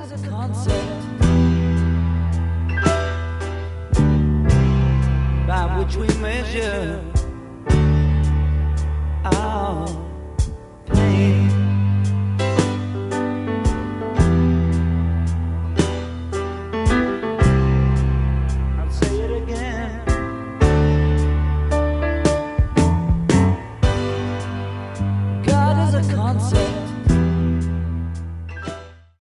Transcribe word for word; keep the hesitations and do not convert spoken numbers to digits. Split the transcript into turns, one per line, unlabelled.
as a concept by which we measure our